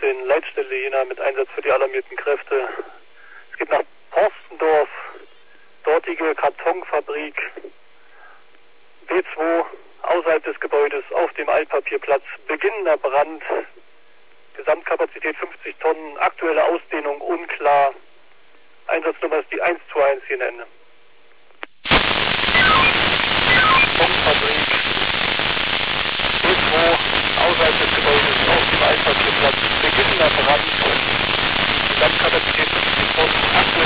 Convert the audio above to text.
in Leitstelle Jena mit Einsatz für die alarmierten Kräfte. Es geht nach Porstendorf, dortige Kartonfabrik, B2, außerhalb des Gebäudes auf dem Altpapierplatz, beginnender Brand, Gesamtkapazität 50 Tonnen, aktuelle Ausdehnung unklar, Einsatznummer ist die 121 hier in Ende. Kartonfabrik, B2, außerhalb des Gebäudes auf dem Altpapierplatz, beginnender Brand, Gesamtkapazität 50 Tonnen, aktuelle